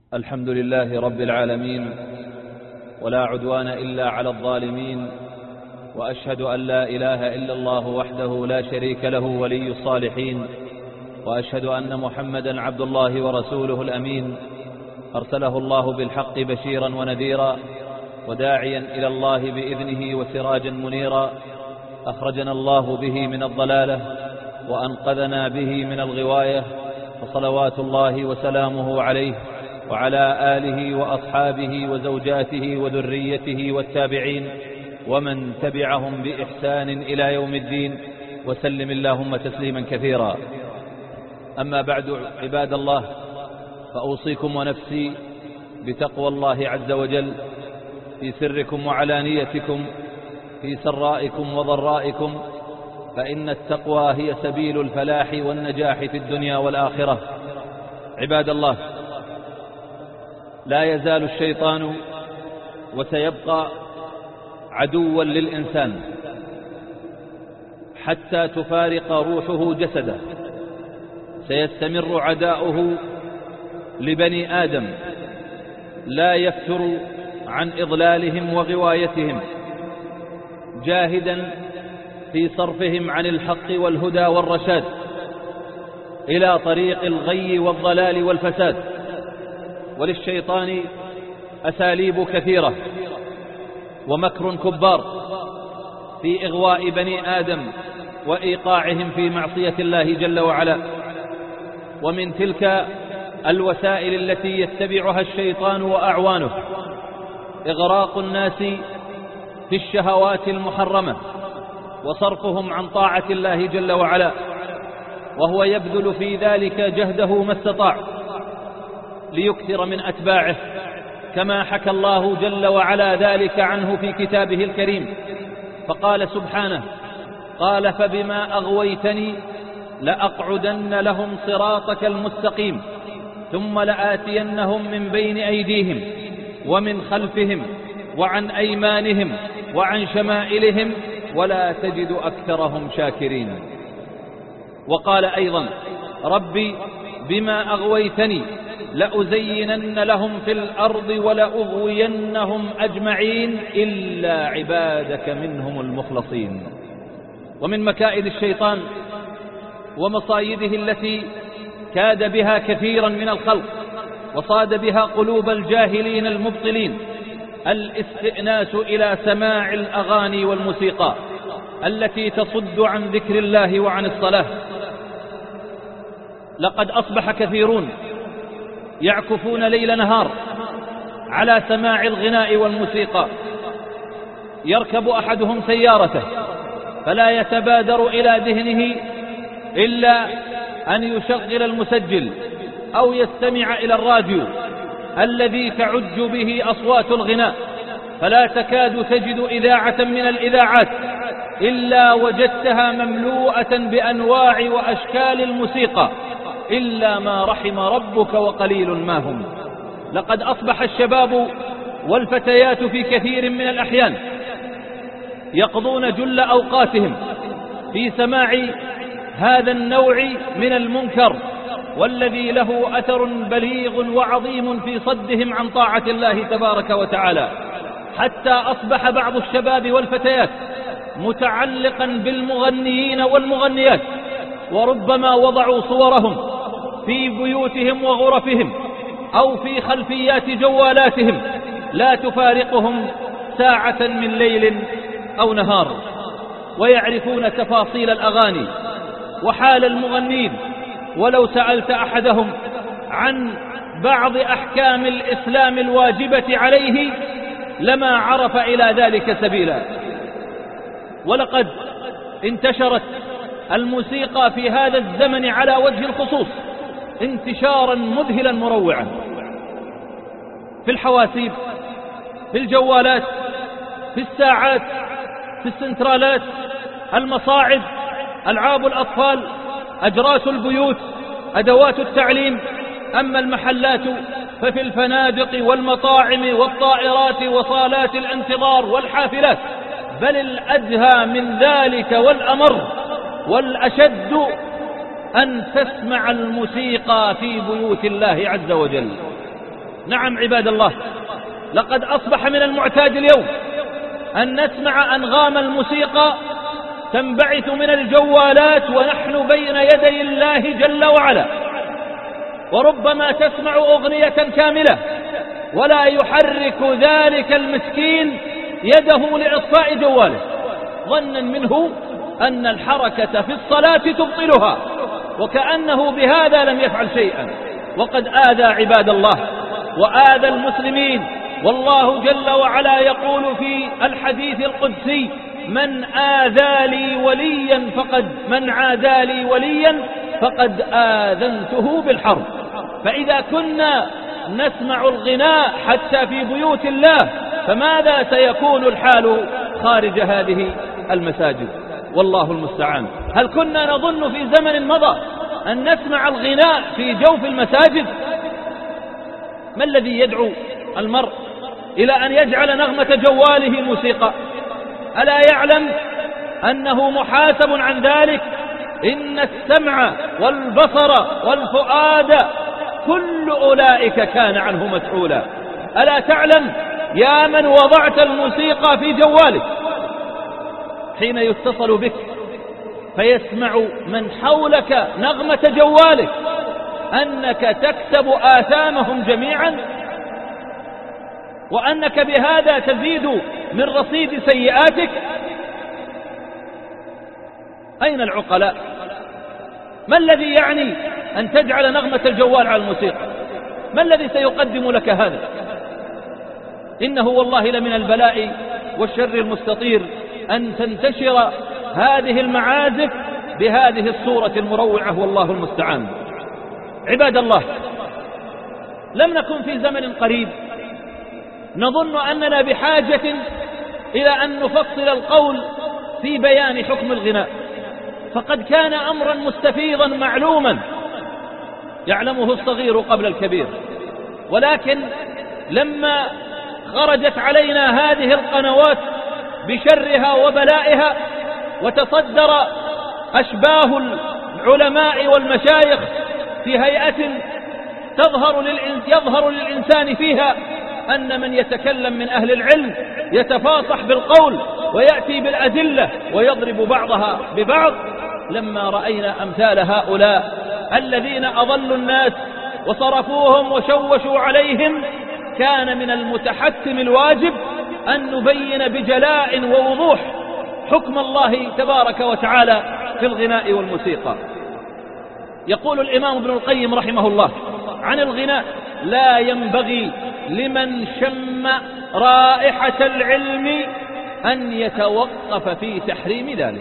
الحمد لله رب العالمين، ولا عدوان إلا على الظالمين، وأشهد أن لا إله إلا الله وحده لا شريك له ولي الصالحين، وأشهد أن محمدا عبد الله ورسوله الأمين، أرسله الله بالحق بشيرا ونذيرا وداعيا إلى الله بإذنه وسراجا منيرا، أخرجنا الله به من الضلالة وأنقذنا به من الغواية، فصلوات الله وسلامه عليه وعلى آله وأصحابه وزوجاته وذريته والتابعين ومن تبعهم بإحسان إلى يوم الدين، وسلم اللهم تسليما كثيرا. أما بعد، عباد الله، فأوصيكم ونفسي بتقوى الله عز وجل في سركم وعلانيتكم، في سرائكم وضرائكم، فإن التقوى هي سبيل الفلاح والنجاح في الدنيا والآخرة. عباد الله، لا يزال الشيطان وسيبقى عدوا للإنسان حتى تفارق روحه جسده. سيستمر عداؤه لبني آدم، لا يفتر عن إضلالهم وغوايتهم، جاهدا في صرفهم عن الحق والهدى والرشاد إلى طريق الغي والضلال والفساد. وللشيطان أساليب كثيرة ومكر كبار في إغواء بني آدم وإيقاعهم في معصية الله جل وعلا. ومن تلك الوسائل التي يتبعها الشيطان وأعوانه إغراق الناس في الشهوات المحرمة وصرفهم عن طاعة الله جل وعلا، وهو يبذل في ذلك جهده ما استطاع ليكثر من أتباعه، كما حكى الله جل وعلا ذلك عنه في كتابه الكريم، فقال سبحانه: قال فبما أغويتني لأقعدن لهم صراطك المستقيم ثم لآتينهم من بين أيديهم ومن خلفهم وعن أيمانهم وعن شمائلهم ولا تجد أكثرهم شاكرين. وقال أيضا: ربي بما أغويتني لأزينن لهم في الأرض ولأغوينهم أجمعين إلا عبادك منهم المخلصين. ومن مكائد الشيطان ومصايده التي كاد بها كثيرا من الخلق وصاد بها قلوب الجاهلين المبطلين الاستئناس إلى سماع الأغاني والموسيقى التي تصد عن ذكر الله وعن الصلاة. لقد أصبح كثيرون يعكفون ليل نهار على سماع الغناء والموسيقى. يركب أحدهم سيارته فلا يتبادر إلى ذهنه إلا أن يشغل المسجل أو يستمع إلى الراديو الذي تعج به أصوات الغناء، فلا تكاد تجد إذاعة من الإذاعات إلا وجدتها مملوءة بأنواع وأشكال الموسيقى إلا ما رحم ربك وقليل ما هم. لقد أصبح الشباب والفتيات في كثير من الأحيان يقضون جل أوقاتهم في سماع هذا النوع من المنكر، والذي له أثر بليغ وعظيم في صدهم عن طاعة الله تبارك وتعالى، حتى أصبح بعض الشباب والفتيات متعلقا بالمغنيين والمغنيات، وربما وضعوا صورهم في بيوتهم وغرفهم أو في خلفيات جوالاتهم لا تفارقهم ساعة من ليل أو نهار، ويعرفون تفاصيل الأغاني وحال المغنين. ولو سألت أحدهم عن بعض أحكام الإسلام الواجبة عليه لما عرف إلى ذلك سبيلا. ولقد انتشرت الموسيقى في هذا الزمن على وجه الخصوص انتشارا مذهلا مروعا، في الحواسيب، في الجوالات، في الساعات، في السنترالات، المصاعد، ألعاب الأطفال، أجراس البيوت، أدوات التعليم. أما المحلات ففي الفنادق والمطاعم والطائرات وصالات الانتظار والحافلات. بل الأدهى من ذلك والأمر والأشد أن تسمع الموسيقى في بيوت الله عز وجل. نعم عباد الله، لقد أصبح من المعتاد اليوم أن نسمع أنغام الموسيقى تنبعث من الجوالات ونحن بين يدي الله جل وعلا، وربما تسمع أغنية كاملة ولا يحرك ذلك المسكين يده لإطفاء جواله ظنا منه أن الحركة في الصلاة تبطلها، وكأنه بهذا لم يفعل شيئا، وقد آذى عباد الله وآذى المسلمين. والله جل وعلا يقول في الحديث القدسي: من عادى لي وليا فقد آذنته بالحرب. فإذا كنا نسمع الغناء حتى في بيوت الله، فماذا سيكون الحال خارج هذه المساجد؟ والله المستعان. هل كنا نظن في زمن مضى أن نسمع الغناء في جوف المساجد؟ ما الذي يدعو المرء إلى أن يجعل نغمة جواله موسيقى؟ ألا يعلم أنه محاسب عن ذلك؟ إن السمع والبصر والفؤاد كل أولئك كان عنه مسؤولا. ألا تعلم يا من وضعت الموسيقى في جوالك حين يتصل بك فيسمع من حولك نغمة جوالك أنك تكسب آثامهم جميعا، وأنك بهذا تزيد من رصيد سيئاتك؟ أين العقلاء؟ ما الذي يعني أن تجعل نغمة الجوال على الموسيقى؟ ما الذي سيقدم لك هذا؟ إنه والله لمن البلاء والشر المستطير أن تنتشر هذه المعازف بهذه الصورة المروعة، والله المستعان. عباد الله، لم نكن في زمن قريب نظن أننا بحاجة إلى أن نفصل القول في بيان حكم الغناء، فقد كان أمرا مستفيضا معلوما يعلمه الصغير قبل الكبير. ولكن لما خرجت علينا هذه القنوات بشرها وبلائها، وتصدر أشباه العلماء والمشايخ في هيئة يظهر للإنسان فيها أن من يتكلم من أهل العلم يتفاصح بالقول ويأتي بالأدلة ويضرب بعضها ببعض، لما رأينا أمثال هؤلاء الذين أضلوا الناس وصرفوهم وشوشوا عليهم، كان من المتحتم الواجب أن نبين بجلاء ووضوح حكم الله تبارك وتعالى في الغناء والموسيقى. يقول الإمام ابن القيم رحمه الله عن الغناء: لا ينبغي لمن شم رائحة العلم أن يتوقف في تحريم ذلك.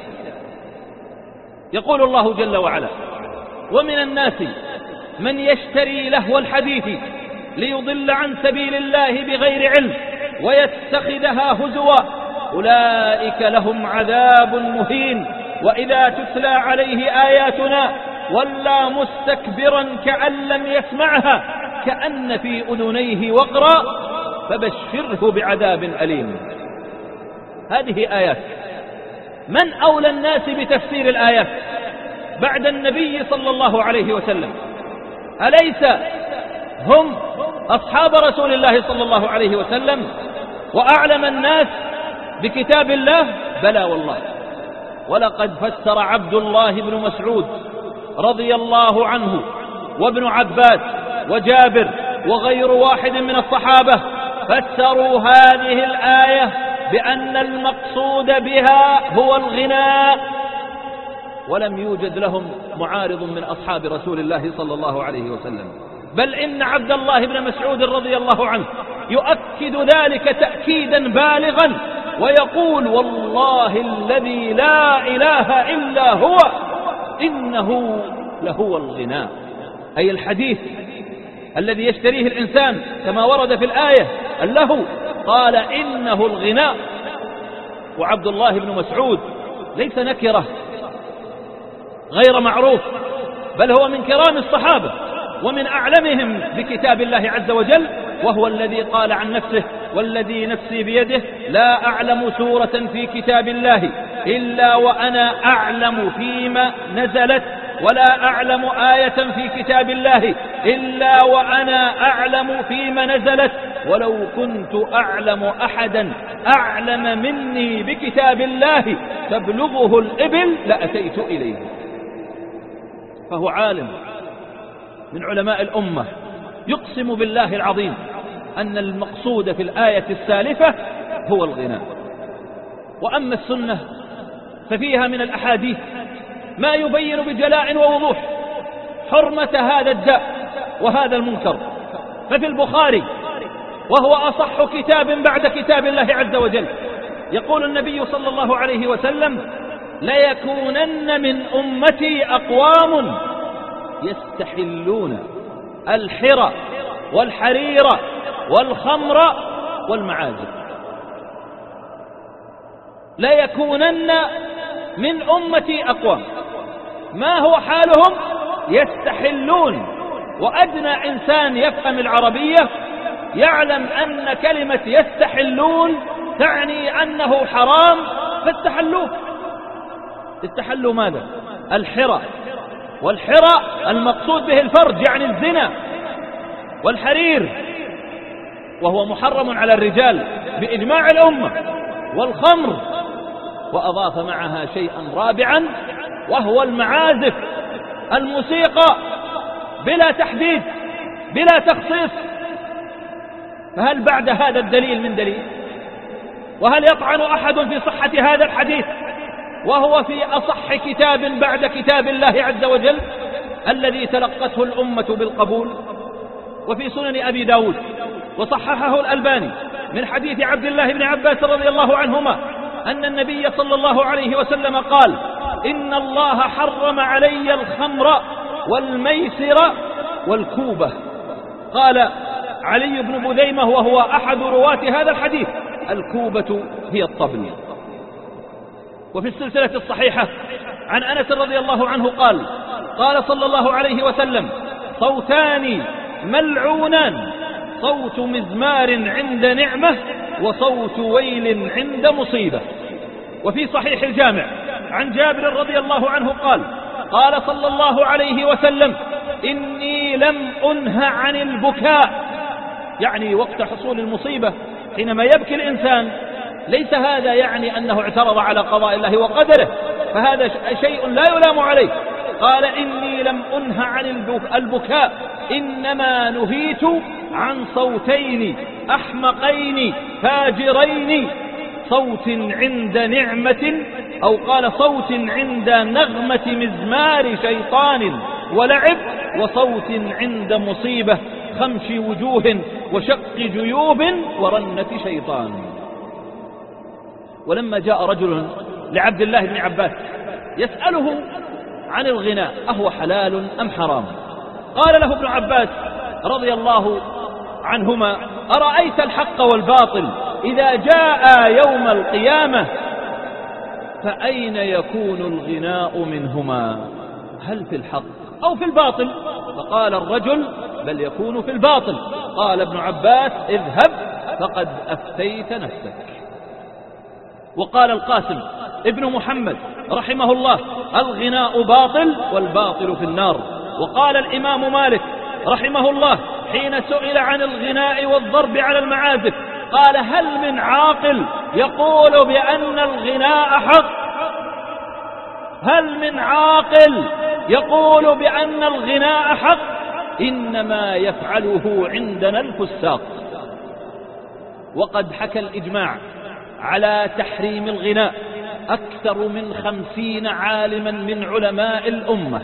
يقول الله جل وعلا: ومن الناس من يشتري لهو الحديث ليضل عن سبيل الله بغير علم ويتخذها هزوا أولئك لهم عذاب مهين وإذا تتلى عليه آياتنا ولى مستكبرا كأن لم يسمعها كأن في أذنيه وقرا فبشره بعذاب أليم. هذه آيات. من أولى الناس بتفسير الآيات بعد النبي صلى الله عليه وسلم؟ أليس هم أصحاب رسول الله صلى الله عليه وسلم وأعلم الناس بكتاب الله؟ بلى والله. ولقد فسر عبد الله بن مسعود رضي الله عنه وابن عباس وجابر وغير واحد من الصحابة، فسروا هذه الآية بأن المقصود بها هو الغناء، ولم يوجد لهم معارض من أصحاب رسول الله صلى الله عليه وسلم. بل إن عبد الله بن مسعود رضي الله عنه يؤكد ذلك تأكيدا بالغا ويقول: والله الذي لا إله إلا هو إنه لهو الغناء، أي الحديث الذي يشتريه الإنسان كما ورد في الآية اللهو، قال إنه الغناء. وعبد الله بن مسعود ليس نكرة غير معروف، بل هو من كرام الصحابة ومن أعلمهم بكتاب الله عز وجل، وهو الذي قال عن نفسه: والذي نفسي بيده لا أعلم سورة في كتاب الله إلا وأنا أعلم فيما نزلت ولا أعلم آية في كتاب الله إلا وأنا أعلم فيما نزلت، ولو كنت أعلم أحدا أعلم مني بكتاب الله تبلغه الإبل لأتيت إليه. فهو عالم من علماء الأمة يقسم بالله العظيم أن المقصود في الآية السالفة هو الغناء. وأما السنة ففيها من الأحاديث ما يبين بجلاء ووضوح حرمة هذا الداء وهذا المنكر. ففي البخاري، وهو أصح كتاب بعد كتاب الله عز وجل، يقول النبي صلى الله عليه وسلم: ليكونن من أمتي أقوام يستحلون الحرى والحرير والخمر والمعازف. ليكونن من أمتي أقوام، ما هو حالهم؟ يستحلون. وأدنى إنسان يفهم العربية يعلم أن كلمة يستحلون تعني أنه حرام فاستحلوه. استحلوا ماذا؟ الحرى. والحرى المقصود به الفرج يعني الزنا، والحرير وهو محرم على الرجال بإجماع الأمة، والخمر، وأضاف معها شيئا رابعا وهو المعازف، الموسيقى بلا تحديد بلا تخصيص. فهل بعد هذا الدليل من دليل؟ وهل يطعن أحد في صحة هذا الحديث وهو في أصح كتاب بعد كتاب الله عز وجل الذي تلقته الأمة بالقبول؟ وفي سنن أبي داود وصححه الألباني من حديث عبد الله بن عباس رضي الله عنهما أن النبي صلى الله عليه وسلم قال: إن الله حرم علي الخمر والميسر والكوبة. قال علي بن بذيمة وهو أحد رواة هذا الحديث: الكوبة هي الطبل. وفي السلسلة الصحيحة عن أنس رضي الله عنه قال: قال صلى الله عليه وسلم: صوتان ملعونان، صوت مزمار عند نعمة وصوت ويل عند مصيبة. وفي صحيح الجامع عن جابر رضي الله عنه قال: قال صلى الله عليه وسلم: إني لم أنه عن البكاء، يعني وقت حصول المصيبة حينما يبكي الإنسان، ليس هذا يعني أنه اعترض على قضاء الله وقدره، فهذا شيء لا يلام عليه. قال: إني لم أنه عن البكاء، إنما نهيت عن صوتين أحمقين فاجرين، صوت عند نعمة، أو قال صوت عند نغمة مزمار شيطان ولعب، وصوت عند مصيبة، خمش وجوه وشق جيوب ورنة شيطان. ولما جاء رجل لعبد الله بن عباس يسأله عن الغناء أهو حلال أم حرام؟ قال له ابن عباس رضي الله عنهما: أرأيت الحق والباطل إذا جاء يوم القيامة فأين يكون الغناء منهما؟ هل في الحق أو في الباطل؟ فقال الرجل: بل يكون في الباطل. قال ابن عباس: اذهب فقد أفتيت نفسك. وقال القاسم ابن محمد رحمه الله: الغناء باطل والباطل في النار. وقال الإمام مالك رحمه الله حين سئل عن الغناء والضرب على المعازف قال: هل من عاقل يقول بأن الغناء حق؟ هل من عاقل يقول بأن الغناء حق؟ إنما يفعله عندنا الفساق. وقد حكى الإجماع على تحريم الغناء أكثر من 50 عالما من علماء الأمة،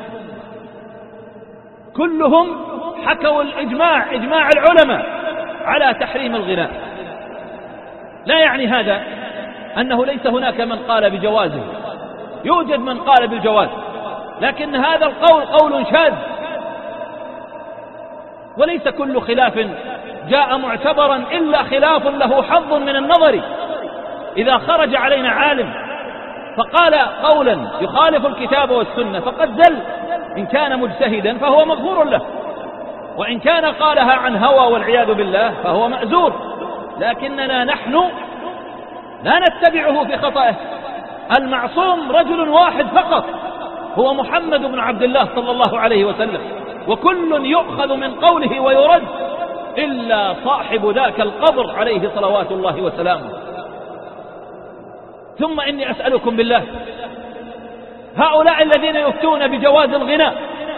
كلهم حكوا الإجماع، إجماع العلماء على تحريم الغناء. لا يعني هذا أنه ليس هناك من قال بجوازه، يوجد من قال بالجواز، لكن هذا القول قول شاذ، وليس كل خلاف جاء معتبرا إلا خلاف له حظ من النظر. إذا خرج علينا عالم فقال قولا يخالف الكتاب والسنة فقد زل، إن كان مجتهدا فهو مغفور له، وإن كان قالها عن هوى والعياذ بالله فهو مأزور، لكننا نحن لا نتبعه في خطأه. المعصوم رجل واحد فقط هو محمد بن عبد الله صلى الله عليه وسلم، وكل يؤخذ من قوله ويرد إلا صاحب ذاك القبر عليه صلوات الله وسلامه. ثم إني أسألكم بالله، هؤلاء الذين يفتون بجواز الغناء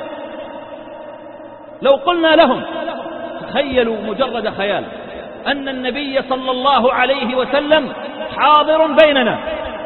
لو قلنا لهم تخيلوا مجرد خيال أن النبي صلى الله عليه وسلم حاضر بيننا،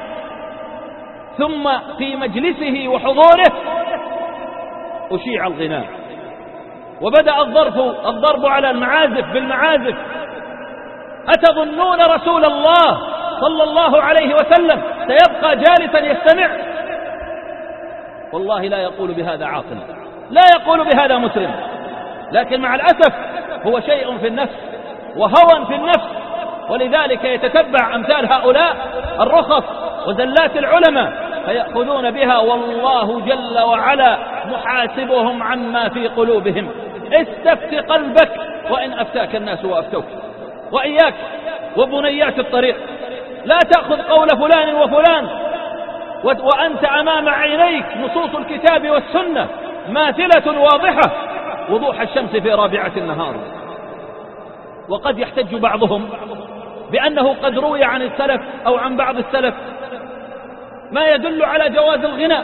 ثم في مجلسه وحضوره أشيع الغناء وبدأ الضرب على المعازف بالمعازف، أتظنون رسول الله صلى الله عليه وسلم سيبقى جالسا يستمع؟ والله لا يقول بهذا عاقل، لا يقول بهذا مسلم، لكن مع الأسف هو شيء في النفس وهوى في النفس، ولذلك يتتبع أمثال هؤلاء الرخص وزلات العلماء فيأخذون بها، والله جل وعلا محاسبهم عما في قلوبهم. استفت قلبك وإن أفتاك الناس وأفتوك. وإياك وبنيات الطريق، لا تأخذ قول فلان وفلان وأنت أمام عينيك نصوص الكتاب والسنة ماثلة واضحة وضوح الشمس في رابعة النهار. وقد يحتج بعضهم بأنه قد روي عن السلف أو عن بعض السلف ما يدل على جواز الغناء،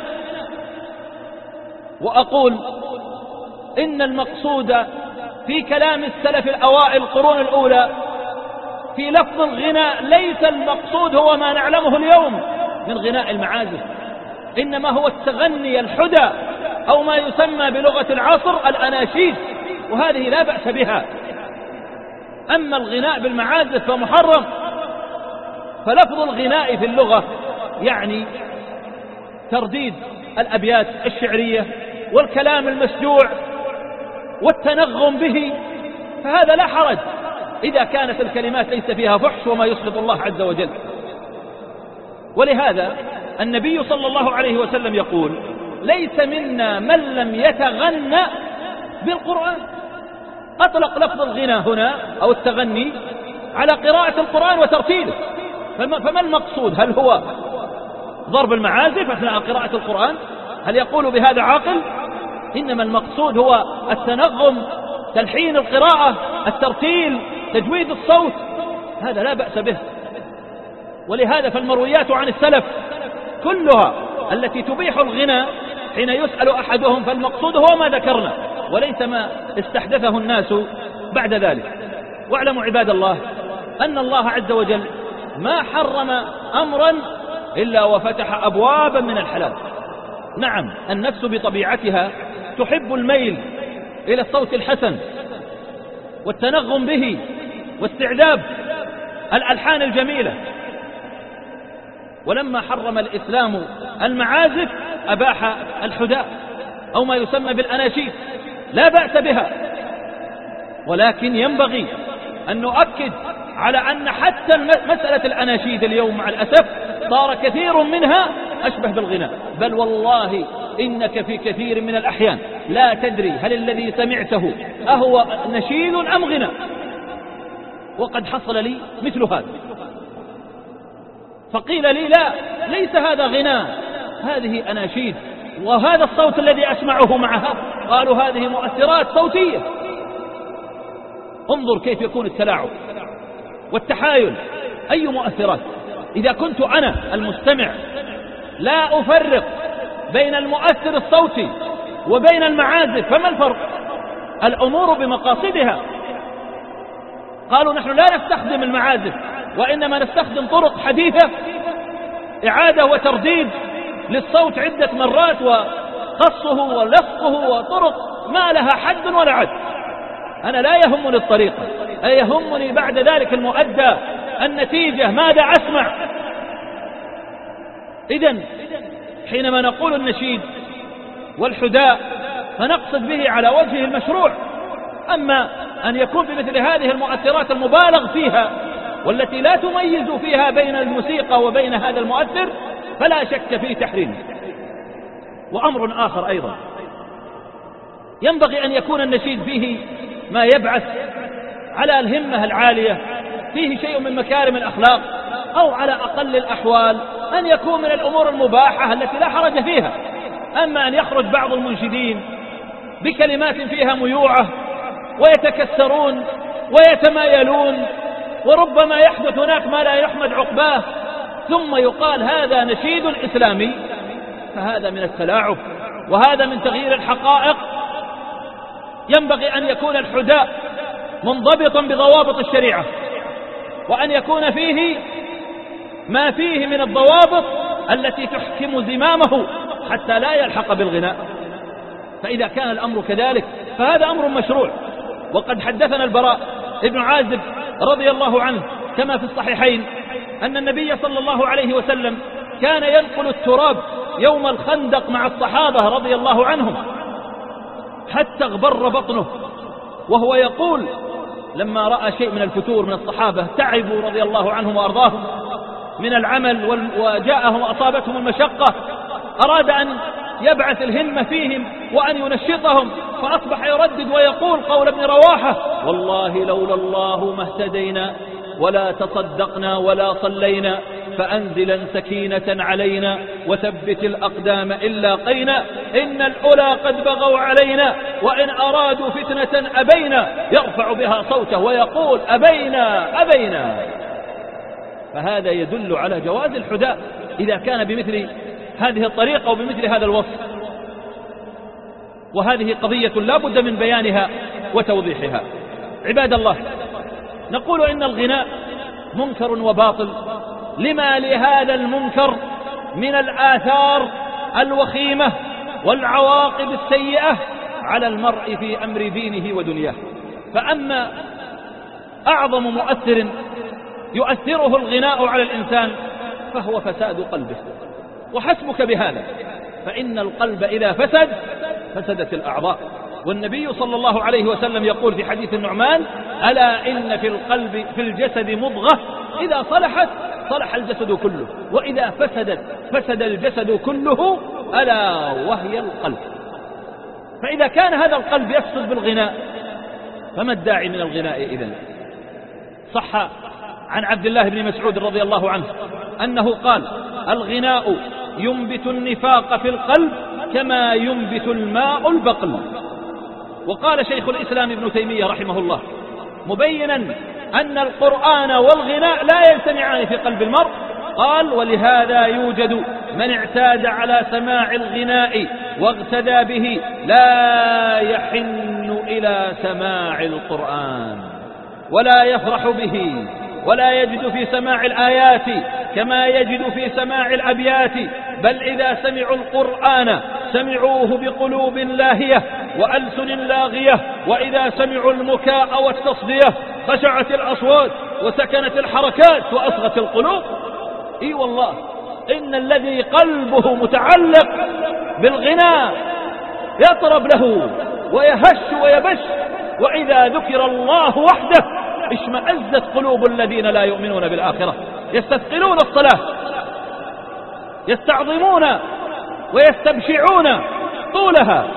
وأقول إن المقصود في كلام السلف الأوائل القرون الأولى في لفظ الغناء ليس المقصود هو ما نعلمه اليوم من غناء المعازف، إنما هو التغني الحدى أو ما يسمى بلغة العصر الأناشيد، وهذه لا بأس بها. أما الغناء بالمعازف فمحرم. فلفظ الغناء في اللغة يعني ترديد الأبيات الشعرية والكلام المسجوع والتنغم به، فهذا لا حرج إذا كانت الكلمات ليس فيها فحش وما يسخط الله عز وجل. ولهذا النبي صلى الله عليه وسلم يقول: ليس منا من لم يتغنى بالقرآن. أطلق لفظ الغنى هنا أو التغني على قراءة القرآن وترتيله. فما المقصود؟ هل هو ضرب المعازف أثناء قراءة القرآن؟ هل يقول بهذا عاقل؟ إنما المقصود هو التنغم، تلحين القراءة، الترتيل، تجويد الصوت، هذا لا بأس به. ولهذا فالمرويات عن السلف كلها التي تبيح الغنى حين يسأل أحدهم فالمقصود هو ما ذكرنا وليس ما استحدثه الناس بعد ذلك. واعلموا عباد الله أن الله عز وجل ما حرم أمرا إلا وفتح أبوابا من الحلال. نعم، النفس بطبيعتها تحب الميل إلى الصوت الحسن والتنغم به واستعذاب الألحان الجميلة، ولما حرم الإسلام المعازف أباح الحداء أو ما يسمى بالأناشيد، لا بأس بها، ولكن ينبغي أن نؤكد على أن حتى مسألة الأناشيد اليوم مع الأسف صار كثير منها أشبه بالغناء، بل والله إنك في كثير من الأحيان لا تدري هل الذي سمعته أهو نشيد أم غناء. وقد حصل لي مثل هذا، فقيل لي: لا، ليس هذا غناء، هذه أناشيد، وهذا الصوت الذي أسمعه معها. قالوا: هذه مؤثرات صوتية. انظر كيف يكون التلاعب والتحايل، أي مؤثرات! إذا كنت أنا المستمع لا أفرق بين المؤثر الصوتي وبين المعازف، فما الفرق؟ الأمور بمقاصدها. قالوا: نحن لا نستخدم المعازف، وإنما نستخدم طرق حديثة، إعادة وترديد للصوت عدة مرات وقصه ولصقه وطرق ما لها حد ولا عد. أنا لا يهمني الطريقة، يهمني بعد ذلك المؤدى، النتيجة، ماذا أسمع. إذن حينما نقول النشيد والحداء فنقصد به على وجهه المشروع. أما أن يكون بمثل هذه المؤثرات المبالغ فيها والتي لا تميز فيها بين الموسيقى وبين هذا المؤثر فلا شك في تحريمه. وأمر آخر أيضا، ينبغي أن يكون النشيد فيه ما يبعث على الهمة العالية، فيه شيء من مكارم الأخلاق، أو على أقل الأحوال أن يكون من الأمور المباحة التي لا حرج فيها. أما أن يخرج بعض المنشدين بكلمات فيها ميوعة، ويتكسرون ويتمايلون، وربما يحدث هناك ما لا يحمد عقباه، ثم يقال هذا نشيد إسلامي، فهذا من التلاعب، وهذا من تغيير الحقائق. ينبغي أن يكون الحداء منضبطا بضوابط الشريعة، وأن يكون فيه ما فيه من الضوابط التي تحكم زمامه حتى لا يلحق بالغناء. فإذا كان الأمر كذلك فهذا أمر مشروع. وقد حدثنا البراء ابن عازب رضي الله عنه كما في الصحيحين أن النبي صلى الله عليه وسلم كان ينقل التراب يوم الخندق مع الصحابة رضي الله عنهم حتى اغبر بطنه، وهو يقول لما رأى شيء من الفتور من الصحابة تعبوا رضي الله عنهم وأرضاهم من العمل وجاءهم أصابتهم المشقة، أراد أن يبعث الهمة فيهم وأن ينشطهم، فأصبح يردد ويقول قول ابن رواحة: والله لولا الله ما اهتدينا ولا تصدقنا ولا صلينا، فأنزلا سكينة علينا وثبت الأقدام إن لاقينا، إن الأولى قد بغوا علينا وإن أرادوا فتنة أبينا، يرفع بها صوته ويقول: أبينا أبينا. فهذا يدل على جواز الحداء إذا كان بمثل هذه الطريقة وبمثل هذا الوصف، وهذه قضية لا بد من بيانها وتوضيحها. عباد الله، نقول إن الغناء منكر وباطل لما لهذا المنكر من الآثار الوخيمة والعواقب السيئة على المرء في أمر دينه ودنياه. فأما أعظم مؤثر يؤثره الغناء على الإنسان فهو فساد قلبه، وحسبك بهذا، فإن القلب إذا فسد فسدت الأعضاء. والنبي صلى الله عليه وسلم يقول في حديث النعمان: ألا إن في القلب في الجسد مضغة إذا صلحت صلح الجسد كله، وإذا فسدت فسد الجسد كله، ألا وهي القلب. فإذا كان هذا القلب يفسد بالغناء فما الداعي من الغناء إذن؟ صح عن عبد الله بن مسعود رضي الله عنه أنه قال: الغناء ينبت النفاق في القلب كما ينبت الماء البقل. وقال شيخ الإسلام ابن تيمية رحمه الله مبينا أن القرآن والغناء لا يجتمعان في قلب المرء، قال: ولهذا يوجد من اعتاد على سماع الغناء واغتدى به لا يحن إلى سماع القرآن ولا يفرح به، ولا يجد في سماع الآيات كما يجد في سماع الأبيات، بل إذا سمعوا القرآن سمعوه بقلوب لاهية وألسن لاغية، وإذا سمعوا المكاء والتصدية خشعت الأصوات وسكنت الحركات وأصغت القلوب. إي والله، إن الذي قلبه متعلق بالغناء يطرب له ويهش ويبش، وإذا ذكر الله وحده اشمأزت قلوب الذين لا يؤمنون بالآخرة، يستثقلون الصلاة، يستعظمون ويستبشعون طولها،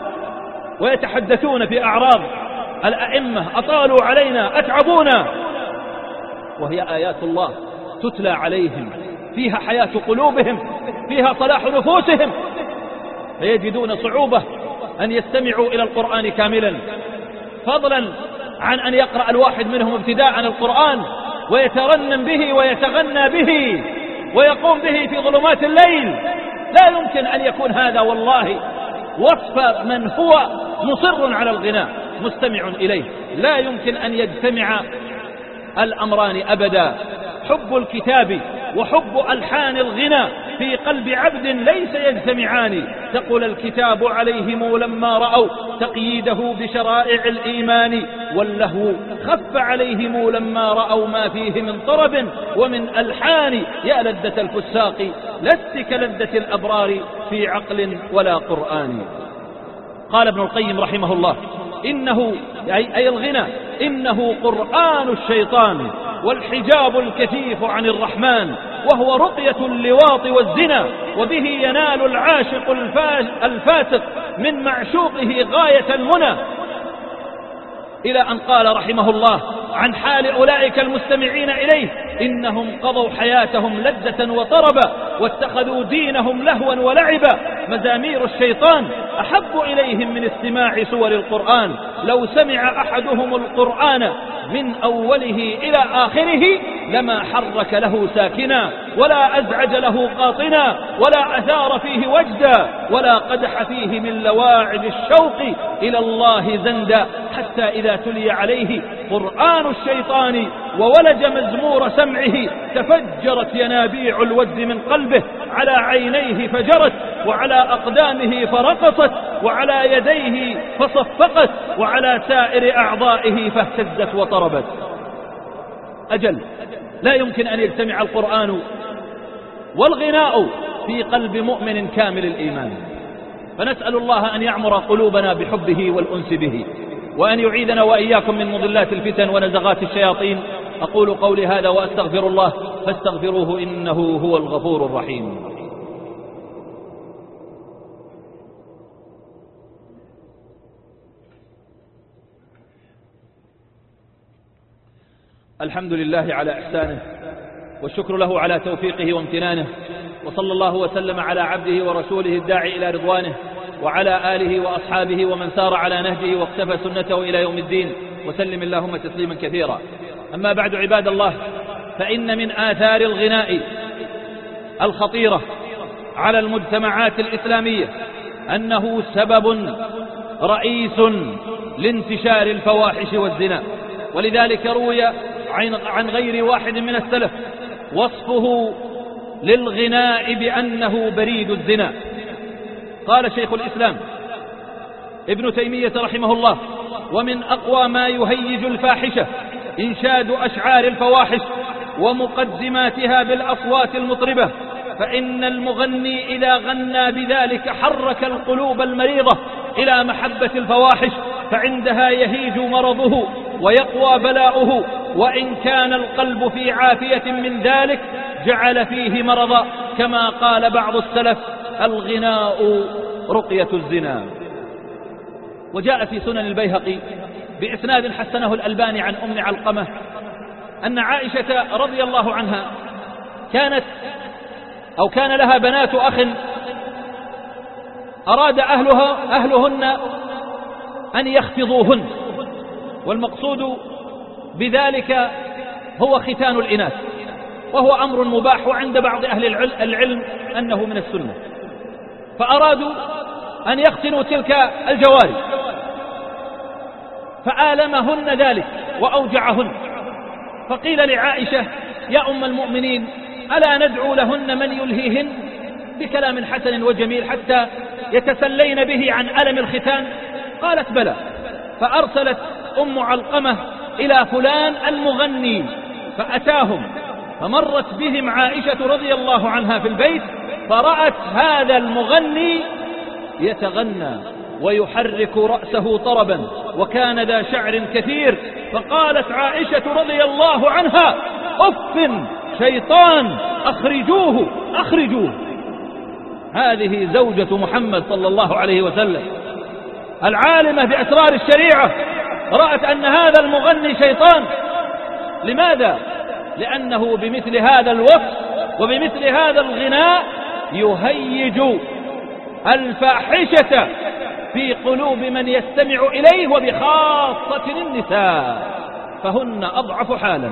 ويتحدثون في أعراض الأئمة: أطالوا علينا، أتعبونا، وهي آيات الله تتلى عليهم، فيها حياة قلوبهم، فيها صلاح نفوسهم، فيجدون صعوبة أن يستمعوا إلى القرآن كاملا، فضلا عن أن يقرأ الواحد منهم ابتداء القرآن ويترنم به ويتغنى به ويقوم به في ظلمات الليل. لا يمكن أن يكون هذا والله وصف من هو مصر على الغناء مستمع إليه. لا يمكن أن يجتمع الأمران أبدا. حب الكتاب وحب ألحان الغنى في قلب عبد ليس يجتمعان. ثقل الكتاب عليهم لما رأوا تقييده بشرائع الإيمان، واللهو خف عليهم لما رأوا ما فيه من طرب ومن ألحان. يا لذة الفساق لست كلذة الأبرار في عقل ولا قرآن. قال ابن القيم رحمه الله: إنه أي الغنى إنه قرآن الشيطان والحجاب الكثيف عن الرحمن، وهو رقية اللواط والزنا، وبه ينال العاشق الفاسق من معشوقه غاية المنى. إلى أن قال رحمه الله عن حال أولئك المستمعين إليه: إنهم قضوا حياتهم لذة وطربا واتخذوا دينهم لهوا ولعبا. مزامير الشيطان أحب إليهم من استماع سور القرآن. لو سمع أحدهم القرآن من أوله إلى آخره لما حرك له ساكنا ولا أزعج له قاطنا ولا أثار فيه وجدا ولا قدح فيه من لواعب الشوق إلى الله زندا. حتى إذا تلي عليه قرآن الشيطان وولج مزمور سمعه تفجرت ينابيع الود من قلبه، على عينيه فجرت وعلى أقدامه فرقصت وعلى يديه فصفقت وعلى سائر أعضائه فاهتزت وطربت. أجل لا يمكن أن يجتمع القرآن والغناء في قلب مؤمن كامل الإيمان. فنسأل الله أن يعمر قلوبنا بحبه والأنس به، وأن يعيذنا وإياكم من مضلات الفتن ونزغات الشياطين. أقول قولي هذا وأستغفر الله فاستغفروه إنه هو الغفور الرحيم. الحمد لله على إحسانه والشكر له على توفيقه وامتنانه، وصلى الله وسلم على عبده ورسوله الداعي إلى رضوانه وعلى آله وأصحابه ومن سار على نهجه واقتفى سنته إلى يوم الدين، وسلم اللهم تسليما كثيرا. أما بعد عباد الله، فإن من آثار الغناء الخطيرة على المجتمعات الإسلامية أنه سبب رئيس لانتشار الفواحش والزنا. ولذلك روي عن غير واحد من السلف وصفه للغناء بأنه بريد الزنا. قال شيخ الإسلام ابن تيمية رحمه الله: ومن أقوى ما يهيج الفاحشة إنشاد أشعار الفواحش ومقدماتها بالأصوات المطربة، فإن المغني إذا غنى بذلك حرك القلوب المريضة إلى محبة الفواحش، فعندها يهيج مرضه ويقوى بلاؤه، وإن كان القلب في عافية من ذلك جعل فيه مرضا، كما قال بعض السلف: الغناء رقية الزنا. وجاء في سنن البيهقي بإسناد حسنه الألباني عن أم علقمة أن عائشة رضي الله عنها كان لها بنات أخ أراد أهلهن أن يخفضوهن، والمقصود بذلك هو ختان الإناث، وهو أمر مباح، وعند بعض أهل العلم أنه من السنة. فأرادوا أن يختنوا تلك الجواري، فآلمهن ذلك وأوجعهن، فقيل لعائشة: يا أم المؤمنين، ألا ندعو لهن من يلهيهن بكلام حسن وجميل حتى يتسلين به عن ألم الختان؟ قالت: بلى. فأرسلت أم علقمة إلى فلان المغني فأتاهم، فمرت بهم عائشة رضي الله عنها في البيت، فرأت هذا المغني يتغنى ويحرك رأسه طربا، وكان ذا شعر كثير. فقالت عائشة رضي الله عنها: أف شيطان، أخرجوه أخرجوه. هذه زوجة محمد صلى الله عليه وسلم العالمة بأسرار الشريعة، رأت أن هذا المغني شيطان. لماذا؟ لأنه بمثل هذا الوصف وبمثل هذا الغناء يهيج الفاحشة في قلوب من يستمع إليه، وبخاصة النساء، فهن أضعف حالا.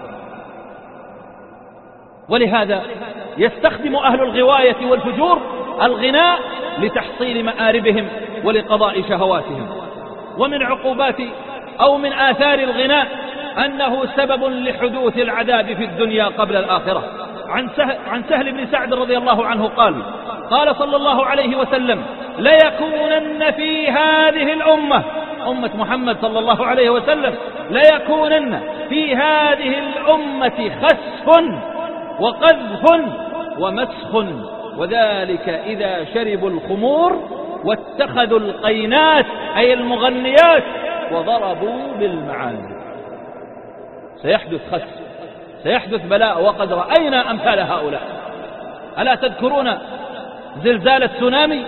ولهذا يستخدم أهل الغواية والفجور الغناء لتحصيل مآربهم ولقضاء شهواتهم. ومن عقوبات أو من آثار الغناء أنه سبب لحدوث العذاب في الدنيا قبل الآخرة. عن سهل بن سعد رضي الله عنه قال صلى الله عليه وسلم: ليكونن في هذه الأمة، أمة محمد صلى الله عليه وسلم، ليكونن في هذه الأمة خسف وقذف ومسخ، وذلك إذا شربوا الخمور واتخذوا القينات أي المغنيات وضربوا بالمعازف. سيحدث خسف، سيحدث بلاء، وقد رأينا أمثال هؤلاء. ألا تذكرون زلزال التسونامي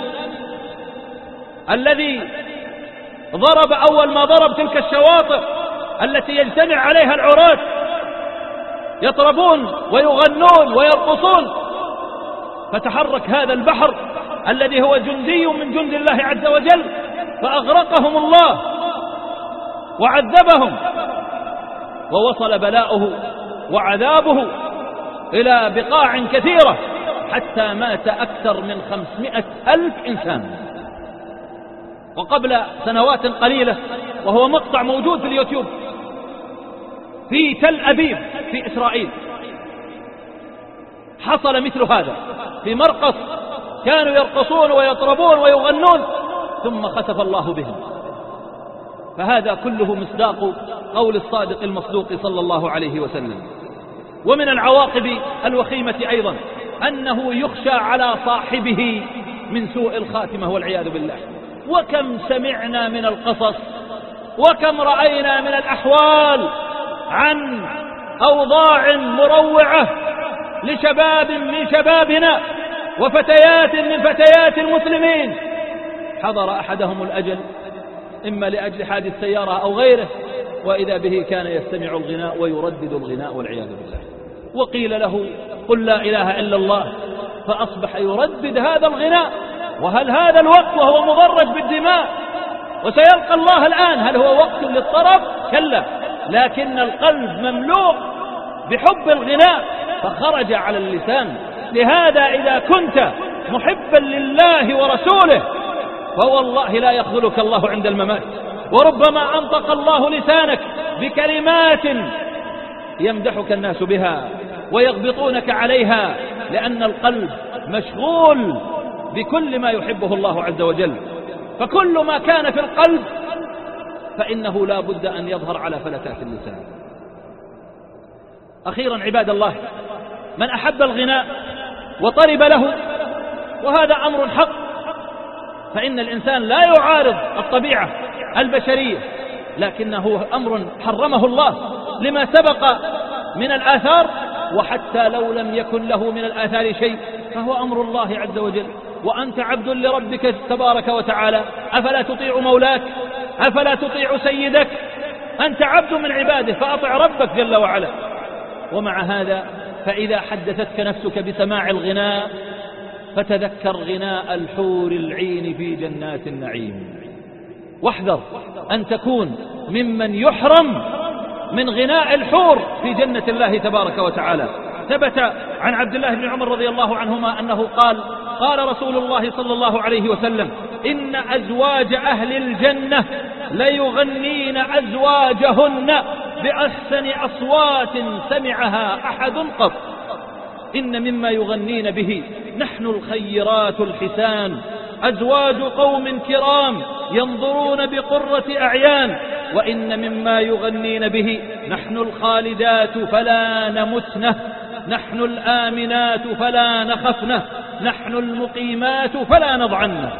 الذي ضرب أول ما ضرب تلك الشواطئ التي يجتمع عليها العراة؟ يطربون ويغنون ويرقصون. فتحرك هذا البحر الذي هو جندي من جند الله عز وجل فأغرقهم الله وعذبهم، ووصل بلاؤه وعذابه إلى بقاع كثيرة حتى مات أكثر من 500,000 إنسان. وقبل سنوات قليلة، وهو مقطع موجود في اليوتيوب، في تل أبيب في إسرائيل حصل مثل هذا في مرقص، كانوا يرقصون ويطربون ويغنون ثم خسف الله بهم. فهذا كله مصداق قول الصادق المصدوق صلى الله عليه وسلم. ومن العواقب الوخيمة أيضا أنه يخشى على صاحبه من سوء الخاتمة والعياذ بالله. وكم سمعنا من القصص وكم رأينا من الأحوال عن أوضاع مروعة لشباب من شبابنا وفتيات من فتيات المسلمين حضر أحدهم الأجل إما لأجل حادث سيارة أو غيره، وإذا به كان يستمع الغناء ويردد الغناء والعياذ بالله. وقيل له قل لا إله إلا الله، فأصبح يردد هذا الغناء. وهل هذا الوقت وهو مغرق بالدماء وسيلقى الله الآن هل هو وقت للطرب؟ كلا، لكن القلب مملوء بحب الغناء فخرج على اللسان. لهذا إذا كنت محبا لله ورسوله فوالله لا يخذلك الله عند الممات، وربما أنطق الله لسانك بكلمات يمدحك الناس بها ويغبطونك عليها، لأن القلب مشغول بكل ما يحبه الله عز وجل. فكل ما كان في القلب فإنه لا بد أن يظهر على فلتات اللسان. أخيرا عباد الله، من أحب الغناء وطرب له، وهذا أمر حق، فإن الإنسان لا يعارض الطبيعة البشرية، لكنه أمر حرمه الله لما سبق من الآثار، وحتى لو لم يكن له من الآثار شيء فهو أمر الله عز وجل. وأنت عبد لربك تبارك وتعالى، أفلا تطيع مولاك؟ أفلا تطيع سيدك؟ أنت عبد من عباده فأطع ربك جل وعلا. ومع هذا فإذا حدثتك نفسك بسماع الغناء فتذكر غناء الحور العين في جنات النعيم، واحذر أن تكون ممن يحرم من غناء الحور في جنة الله تبارك وتعالى. ثبت عن عبد الله بن عمر رضي الله عنهما أنه قال: قال رسول الله صلى الله عليه وسلم: إن أزواج أهل الجنة ليغنين أزواجهن بأحسن أصوات سمعها أحد قط. إن مما يغنين به نحن الخيرات الحسان، أزواج قوم كرام ينظرون بقرة أعيان. وإن مما يغنين به نحن الخالدات فلا نمتنه، نحن الآمنات فلا نخفنه، نحن المقيمات فلا نضعنه.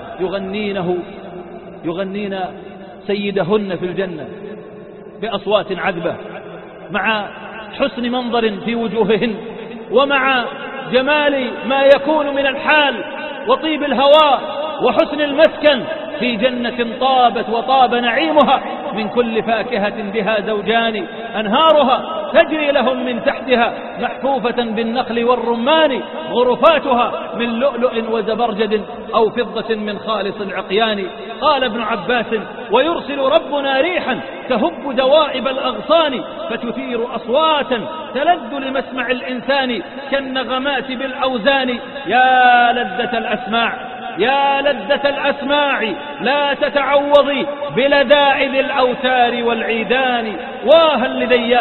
يغنين سيدهن في الجنة بأصوات عذبة، مع حسن منظر في وجوههن، ومع جمال ما يكون من الحال وطيب الهواء وحسن المسكن في جنة طابت وطاب نعيمها من كل فاكهة بها زوجان، أنهارها تجري لهم من تحتها محفوفة بالنخل والرمان، غرفاتها من لؤلؤ وزبرجد أو فضة من خالص العقيان. قال ابن عباس: ويرسل ربنا ريحا تهب دوائب الأغصان فتثير أصواتا تلذ لمسمع الإنسان كالنغمات بالأوزان. يا لذة الأسماع، يا لذة الأسماع لا تتعوضي بلذائذ الأوتار والعيدان. واهل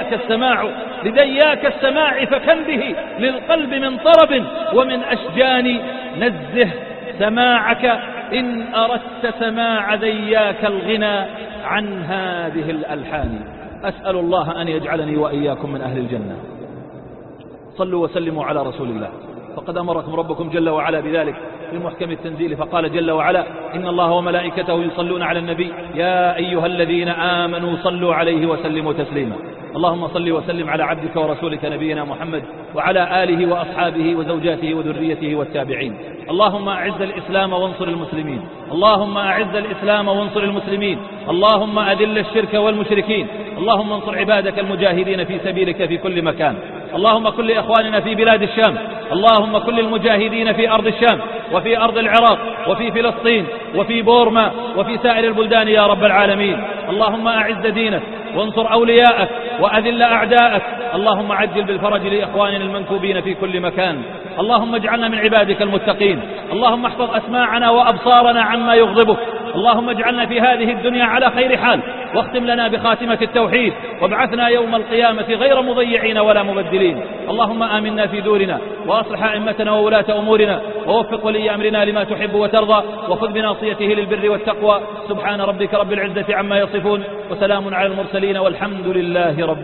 لدياك السماع فكم به للقلب من طرب ومن أشجان. نزه سماعك إن أردت سماع ذياك الغنى عن هذه الألحان. أسأل الله أن يجعلني وإياكم من أهل الجنة. صلوا وسلموا على رسول الله، فقد أمركم ربكم جل وعلا بذلك في محكم التنزيل، فقال جل وعلا: إن الله وملائكته يصلون على النبي يا أيها الذين آمنوا صلوا عليه وسلموا تسليما. اللهم صل وسلم على عبدك ورسولك نبينا محمد وعلى آله وأصحابه وزوجاته وذريته والتابعين. اللهم أعز الإسلام وانصر المسلمين، اللهم أعز الإسلام وانصر المسلمين، اللهم أذل الشرك والمشركين، اللهم انصر عبادك المجاهدين في سبيلك في كل مكان. اللهم كن لإخواننا في بلاد الشام، اللهم كن للمجاهدين في أرض الشام وفي أرض العراق وفي فلسطين وفي بورما وفي سائر البلدان يا رب العالمين. اللهم أعز دينك وانصر أولياءك وأذل أعداءك. اللهم عجل بالفرج لإخواننا المنكوبين في كل مكان. اللهم اجعلنا من عبادك المتقين. اللهم احفظ أسماعنا وأبصارنا عما يغضبك. اللهم اجعلنا في هذه الدنيا على خير حال، واختم لنا بخاتمة التوحيد، وابعثنا يوم القيامة غير مضيعين ولا مبدلين. اللهم آمنا في دورنا، وأصلح أئمتنا وولاة أمورنا، ووفق ولي أمرنا لما تحب وترضى، وخذ بناصيته للبر والتقوى. سبحان ربك رب العزة عما يصفون، وسلام على المرسلين، والحمد لله رب